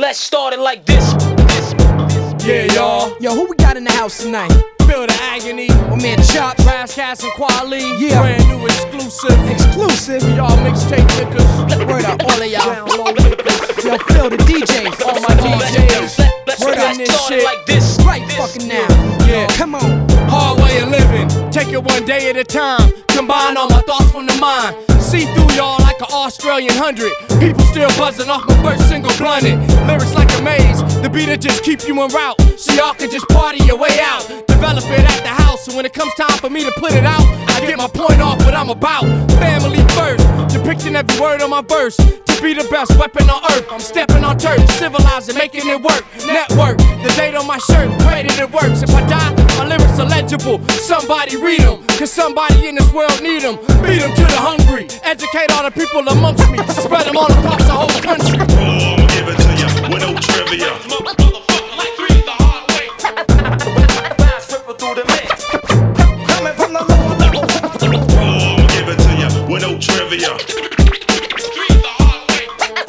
Let's start it like this. Yeah, y'all. Yo, who we got in the house tonight? Feel the agony. My man Chop, Razzcast and Quali. Yeah. Brand new exclusive. Exclusive. Y'all mixtape niggas. Word up, all of y'all. Download niggas. Yo, Phil, the DJs. All my DJs. Let's Word on this start it shit. like this. Right fucking now. Yeah. Come on. Hard way of living, take it one day at a time. Combine all my thoughts from the mind. See through y'all like an Australian 100. People still buzzing off my first single blunted. Lyrics like a maze, the beat'll just keep you en route. So y'all can just party your way out. Develop it at the house, so when it comes time for me to put it out, I get my point off what I'm about. Family first, depicting every word on my verse. To be the best weapon on earth, I'm stepping on turf, civilizing, making it work. Network, the date on my shirt, pray that it works. If I die, my lyrics are legible. Somebody read them, cause somebody in this world need them. Feed them to the hungry, educate all the people amongst me. Spread them all across the whole country. I'ma give it to ya with no trivia. Motherfucker like three the hard way. Rhymes ripple through the mix. Coming from the lower level. I'ma give it to ya with no trivia. Three the hard way.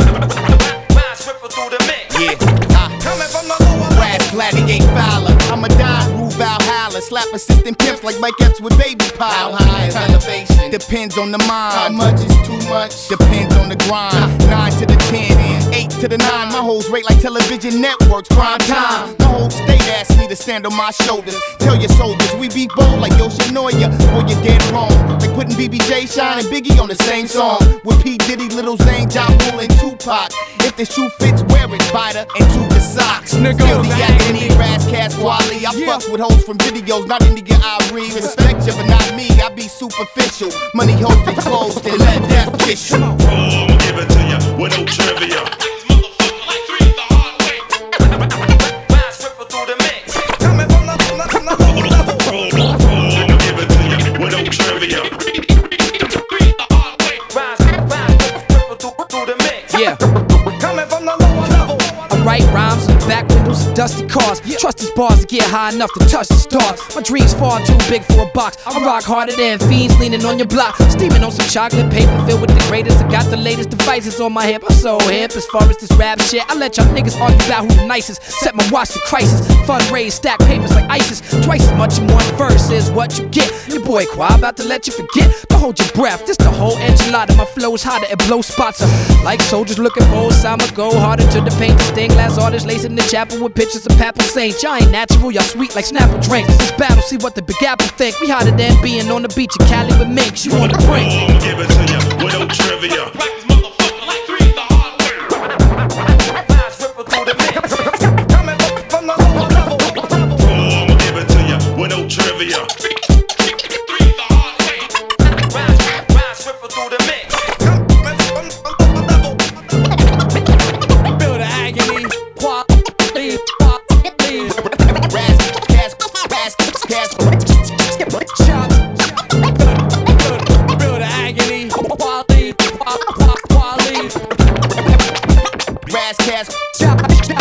Rhymes ripple through the mix. Coming from the lower level. Brass gladiate Fowler. I'm a dime, rule Valhalla. Slap assistant pimps like Mike Epps with baby power. How high is elevation? Depends on the mind. How much is too much? Depends on the grind. 9 to the 10, 8 to the 9. My hoes rate like television networks. Prime time. My whole state asked me to stand on my shoulders. Tell your soldiers we be bold like Yoshinoya. Boy, you're dead wrong. Like putting BBJ, Shine, and Biggie on the same song. With P. Diddy, Lil Zane, Ja Rule, and Tupac. If the shoe fits, wear it, Biter, and Tuka socks. Nigga, Feel the the agony, Razzcast, Wally. I fuck with hoes from videos, not India, Irie. Respect you, but not me. I be superficial. Money, hoes, and clothes, then let that fish you. I'ma give it to ya with no trivia. Motherfucker like three the hard way. Rhymes ripple through the mix. Coming from the lower level. I'ma give it to ya with no trivia. Three the hard way. Rhymes ripple through the mix. Yeah. Coming from the lower level. I write rhymes on back windows of dusty cars. Trust these bars to get high enough to touch the stars. My dreams far too big for a box. I rock harder than fiends leaning on your block. Steaming on some chocolate paper filled with the greatest. I got the latest devices on my hip. I'm so hip as far as this rap shit. I let y'all niggas argue about who the nicest. Set my watch to crisis. Fundraise, stack papers like ISIS. Twice as much in one verse is what you get. Your boy Qua about to let you forget. Don't hold your breath. This the whole enchilada. My flow is hotter and blow spots up. Like soldiers looking for Osama. Go harder to the paint. The stained glass artists lacing the chapel with pictures of Papa Saint. Y'all ain't natural, y'all sweet like Snapple drinks. This battle, see what the Big Apple think. We hotter than being on the beach in Cali with minks. You on the brink. I'ma give it to ya with no trivia. Like this motherfucker like three the hard way. Rhymes ripple through the mix. Coming from the lower level. I'ma give it to ya with no trivia. Three the hard way. Rhymes ripple through the mix. Coming from the level. Feel the agony. Quali. Razzcast, Chop. Feel the agony. Quali. Razzcast. Chop.